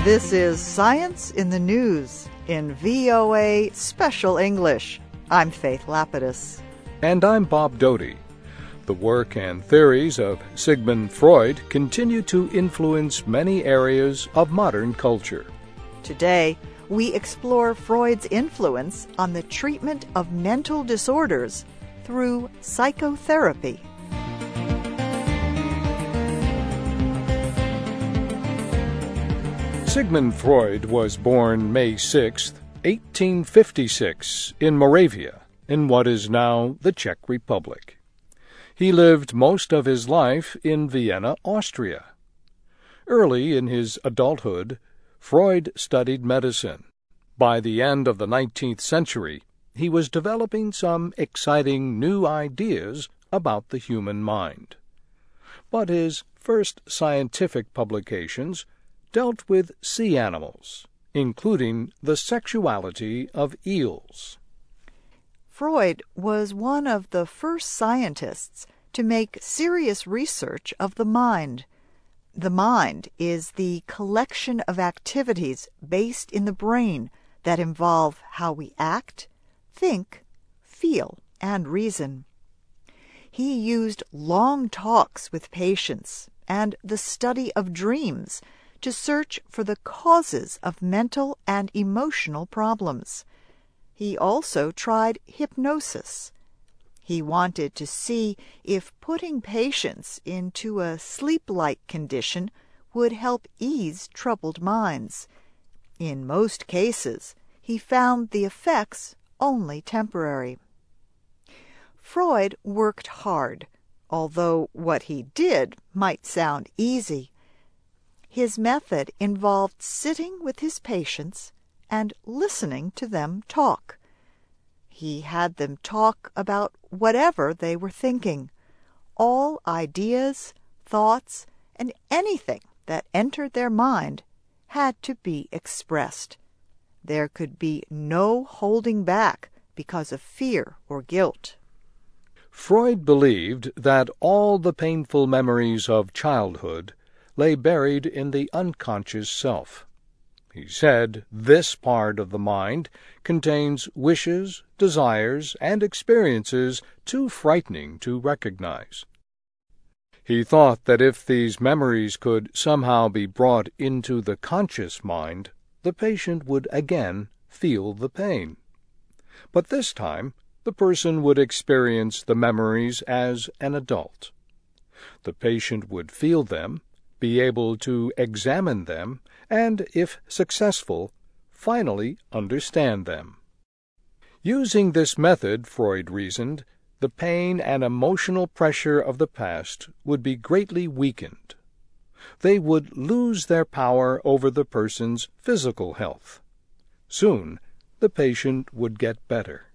This is Science in the News in VOA Special English. I'm Faith Lapidus. And I'm Bob Doty. The work and theories of Sigmund Freud continue to influence many areas of modern culture. Today, we explore Freud's influence on the treatment of mental disorders through psychotherapy. Sigmund Freud was born May 6, 1856, in Moravia, in what is now the Czech Republic. He lived most of his life in Vienna, Austria. Early in his adulthood, Freud studied medicine. By the end of the 19th century, he was developing some exciting new ideas about the human mind. But his first scientific publications dealt with sea animals, including the sexuality of eels. Freud was one of the first scientists to make serious research of the mind. The mind is the collection of activities based in the brain that involve how we act, think, feel, and reason. He used long talks with patients and the study of dreams to search for the causes of mental and emotional problems. He also tried hypnosis. He wanted to see if putting patients into a sleep-like condition would help ease troubled minds. In most cases, he found the effects only temporary. Freud worked hard, although what he did might sound easy. His method involved sitting with his patients and listening to them talk. He had them talk about whatever they were thinking. All ideas, thoughts, and anything that entered their mind had to be expressed. There could be no holding back because of fear or guilt. Freud believed that all the painful memories of childhood lay buried in the unconscious self. He said this part of the mind contains wishes, desires, and experiences too frightening to recognize. He thought that if these memories could somehow be brought into the conscious mind, the patient would again feel the pain. But this time, the person would experience the memories as an adult. The patient would feel them, be able to examine them, and, if successful, finally understand them. Using this method, Freud reasoned, the pain and emotional pressure of the past would be greatly weakened. They would lose their power over the person's physical health. Soon, the patient would get better.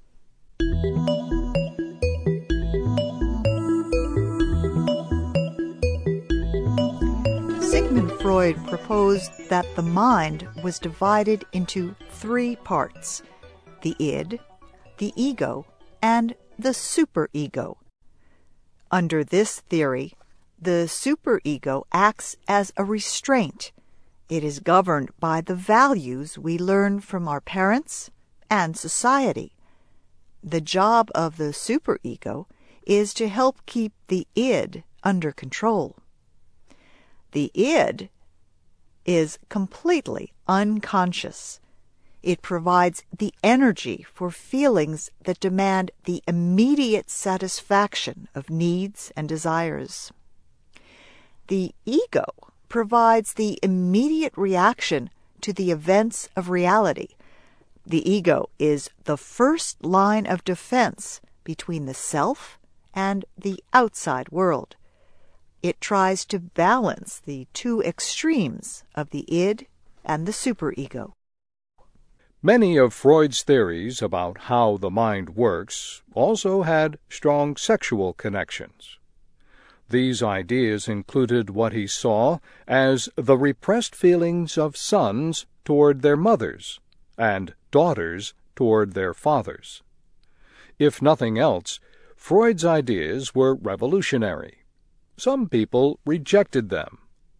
Sigmund Freud proposed that the mind was divided into three parts: the id, the ego, and the superego. Under this theory, the superego acts as a restraint. It is governed by the values we learn from our parents and society. The job of the superego is to help keep the id under control. The id is completely unconscious. It provides the energy for feelings that demand the immediate satisfaction of needs and desires. The ego provides the immediate reaction to the events of reality. The ego is the first line of defense between the self and the outside world. It tries to balance the two extremes of the id and the superego. Many of Freud's theories about how the mind works also had strong sexual connections. These ideas included what he saw as the repressed feelings of sons toward their mothers and daughters toward their fathers. If nothing else, Freud's ideas were revolutionary. Some people rejected them.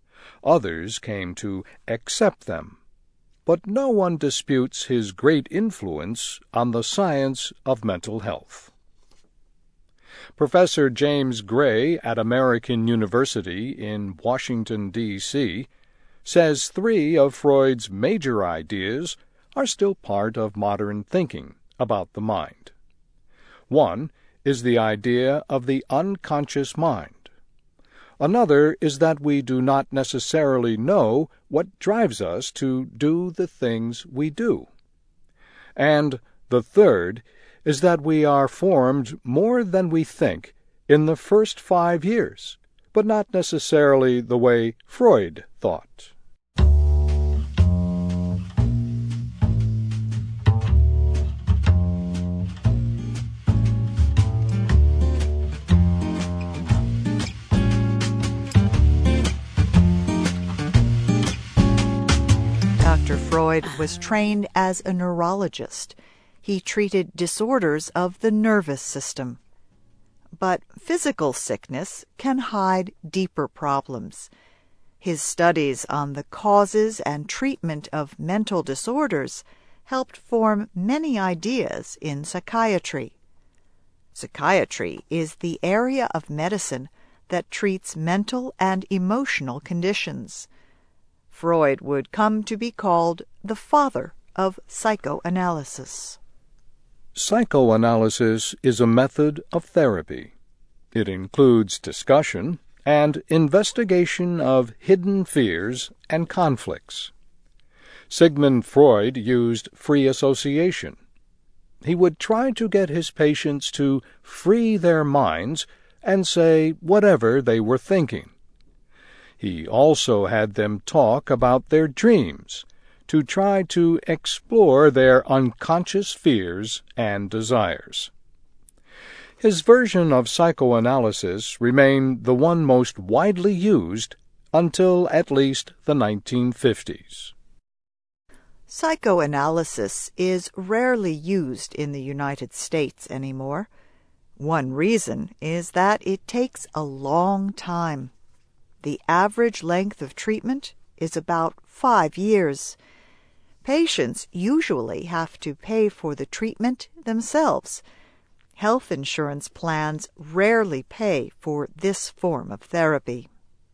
Others came to accept them. But no one disputes his great influence on the science of mental health. Professor James Gray at American University in Washington, D.C., says 3 of Freud's major ideas are still part of modern thinking about the mind. One is the idea of the unconscious mind. Another is that we do not necessarily know what drives us to do the things we do. And the third is that we are formed more than we think in the first 5 years, but not necessarily the way Freud thought. Dr. Freud was trained as a neurologist. He treated disorders of the nervous system. But physical sickness can hide deeper problems. His studies on the causes and treatment of mental disorders helped form many ideas in psychiatry. Psychiatry is the area of medicine that treats mental and emotional conditions. Freud would come to be called the father of psychoanalysis. Psychoanalysis is a method of therapy. It includes discussion and investigation of hidden fears and conflicts. Sigmund Freud used free association. He would try to get his patients to free their minds and say whatever they were thinking. He also had them talk about their dreams, to try to explore their unconscious fears and desires. His version of psychoanalysis remained the one most widely used until at least the 1950s. Psychoanalysis is rarely used in the United States anymore. One reason is that it takes a long time. The average length of treatment is about 5 years. Patients usually have to pay for the treatment themselves. Health insurance plans rarely pay for this form of therapy.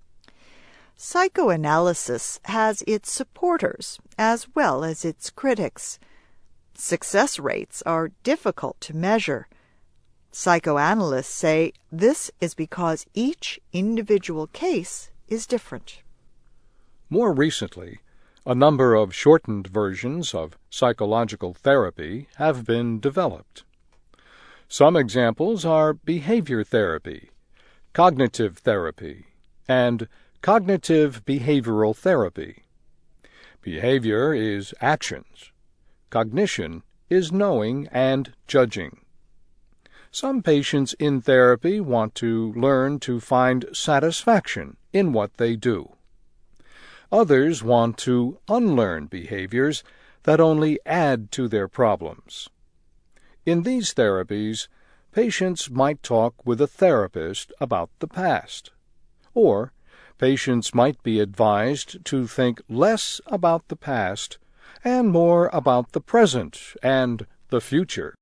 Psychoanalysis has its supporters as well as its critics. Success rates are difficult to measure. Psychoanalysts say this is because each individual case is different. More recently, a number of shortened versions of psychological therapy have been developed. Some examples are behavior therapy, cognitive therapy, and cognitive behavioral therapy. Behavior is actions. Cognition is knowing and judging. Some patients in therapy want to learn to find satisfaction in what they do. Others want to unlearn behaviors that only add to their problems. In these therapies, patients might talk with a therapist about the past, or patients might be advised to think less about the past and more about the present and the future.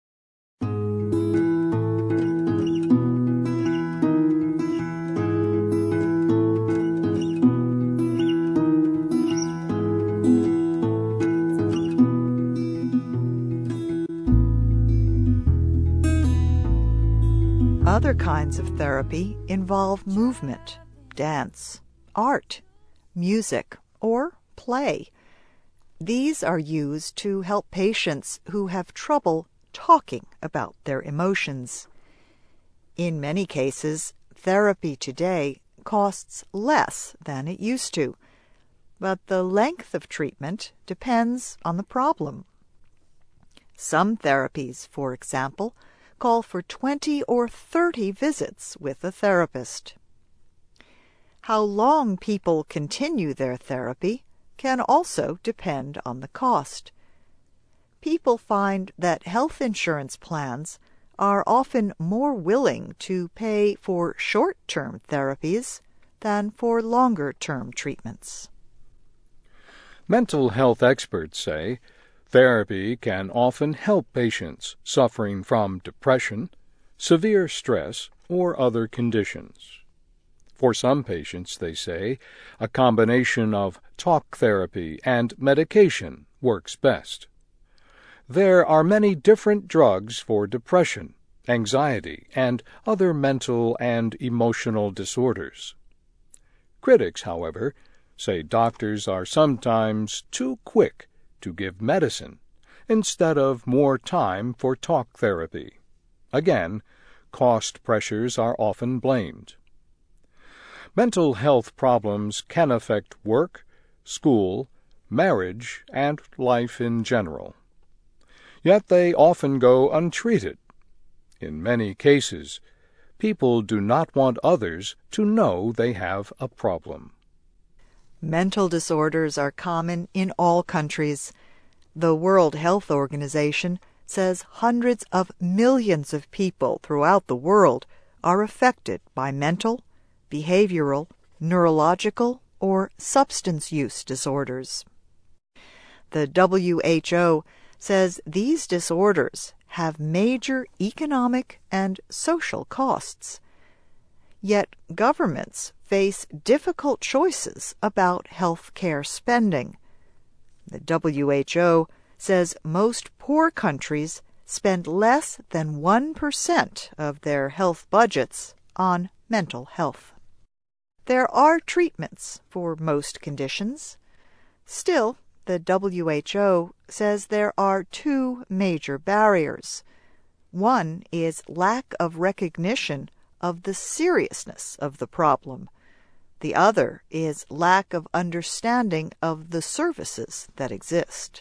Other kinds of therapy involve movement, dance, art, music, or play. These are used to help patients who have trouble talking about their emotions. In many cases, therapy today costs less than it used to, but the length of treatment depends on the problem. Some therapies, for example, call for 20 or 30 visits with a therapist. How long people continue their therapy can also depend on the cost. People find that health insurance plans are often more willing to pay for short-term therapies than for longer-term treatments. Mental health experts say therapy can often help patients suffering from depression, severe stress, or other conditions. For some patients, they say, a combination of talk therapy and medication works best. There are many different drugs for depression, anxiety, and other mental and emotional disorders. Critics, however, say doctors are sometimes too quick to give medicine instead of more time for talk therapy. Again, cost pressures are often blamed. Mental health problems can affect work, school, marriage, and life in general. Yet they often go untreated. In many cases, people do not want others to know they have a problem. Mental disorders are common in all countries. The World Health Organization says hundreds of millions of people throughout the world are affected by mental, behavioral, neurological, or substance use disorders. The WHO says these disorders have major economic and social costs. Yet governments face difficult choices about health care spending. The WHO says most poor countries spend less than 1% of their health budgets on mental health. There are treatments for most conditions. Still, the WHO says there are two major barriers. One is lack of recognition of the seriousness of the problem. The other is lack of understanding of the services that exist.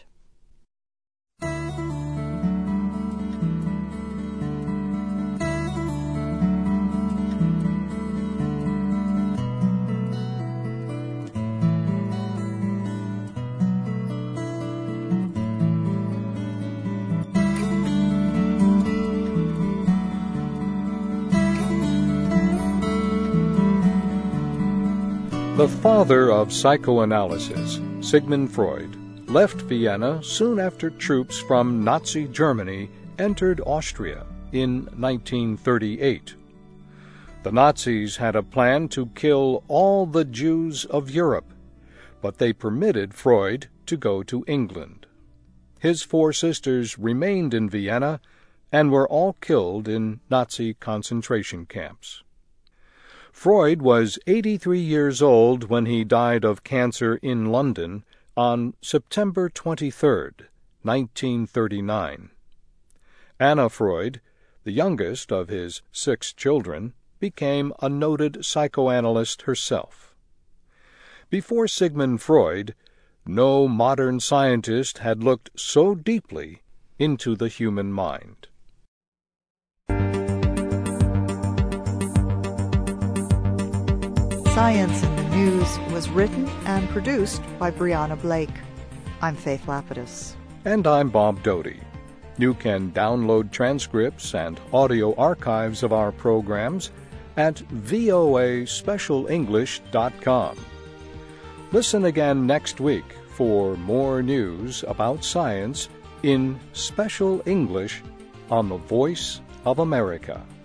The father of psychoanalysis, Sigmund Freud, left Vienna soon after troops from Nazi Germany entered Austria in 1938. The Nazis had a plan to kill all the Jews of Europe, but they permitted Freud to go to England. His four sisters remained in Vienna and were all killed in Nazi concentration camps. Freud was 83 years old when he died of cancer in London on September 23, 1939. Anna Freud, the youngest of his 6 children, became a noted psychoanalyst herself. Before Sigmund Freud, no modern scientist had looked so deeply into the human mind. Science in the News was written and produced by Brianna Blake. I'm Faith Lapidus. And I'm Bob Doty. You can download transcripts and audio archives of our programs at voaspecialenglish.com. Listen again next week for more news about science in Special English on the Voice of America.